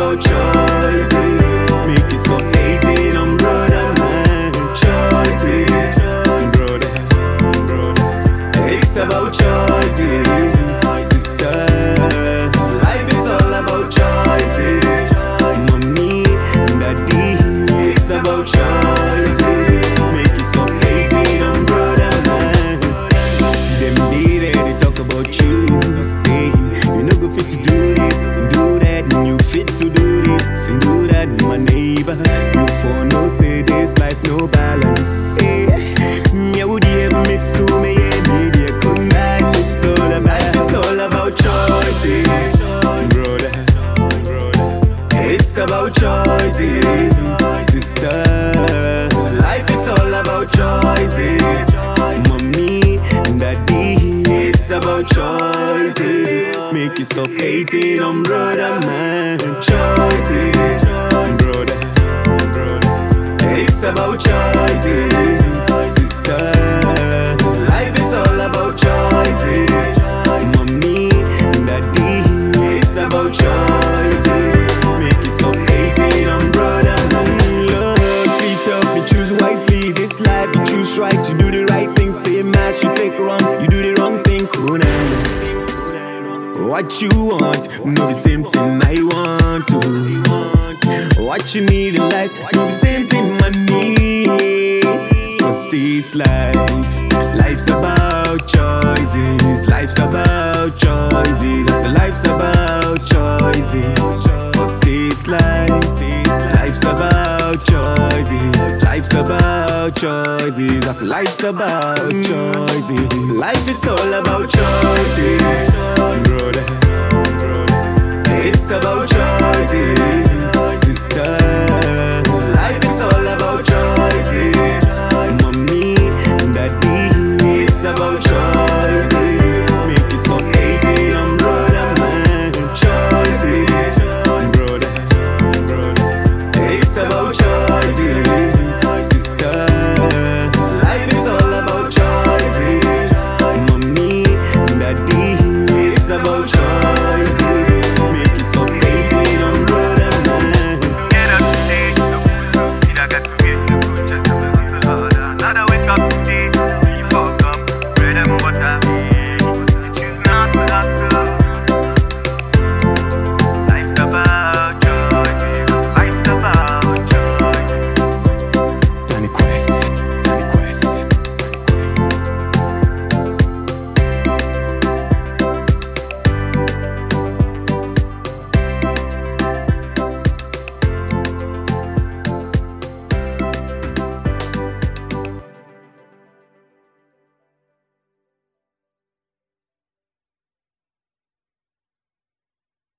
about choices. Make you stop hating on brother, man. Choices, brother. It's about choices, sister. Life is all about choices. Mommy, daddy, it's about choices. Make you stop hating on brother, man. See them day they talk about you, say you no go fit to do this, do that, and you fit to do this, and do that, my neighbor. You for no say this life no balance. Yeah, would you ever miss so me? It's all about choices, brother. It's about choices, sister. Life is all about choices. Mommy, daddy, it's about choices. Make you stop hating on brother, man. Choices, brother. It's about choices, sister. Life is all about choices. Mommy, daddy, it's about choices. Make you stop hating on brother. Lord, please help me choose wisely. This life you choose right, you do the right thing. Same as you take wrong, you do the wrong things. What you want, know the same thing I want to. What you need in life, do the same thing I need. Cause this life's about choices. Life's about choices. Life's about choices. Cause this life's about choices. Life's about choices. That's life's about choices. Life is all about choices, brother. It's about choices.